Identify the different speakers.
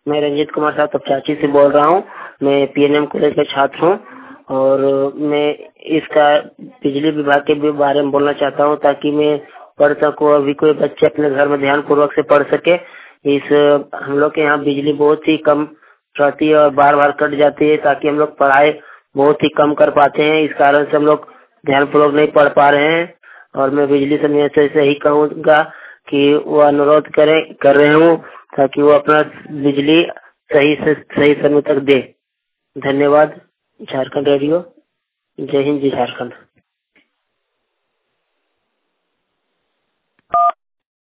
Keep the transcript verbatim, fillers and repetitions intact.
Speaker 1: मैं रंजीत कुमार साहब तपचाची से बोल रहा हूँ। मैं पीएनएम कॉलेज का छात्र हूँ और मैं इसका बिजली विभाग के बारे में बोलना चाहता हूँ ताकि मैं पढ़ सकूँ। अभी कोई बच्चे अपने घर में ध्यान पूर्वक से पढ़ सके। इस हम लोग के यहाँ बिजली बहुत ही कम रहती है और बार बार कट जाती है, ताकि हम लोग पढ़ाई बहुत ही कम कर पाते हैं। इस कारण से हम लोग ध्यान पूर्वक नहीं पढ़ पा रहे हैं और मैं बिजली समिति से यही कहूँगा कि वो अनुरोध करें कर रहे हूँ ताकि वो अपना बिजली सही से सही समय तक दे। धन्यवाद। झारखंड रेडियो। जय हिंद, जय झारखंड।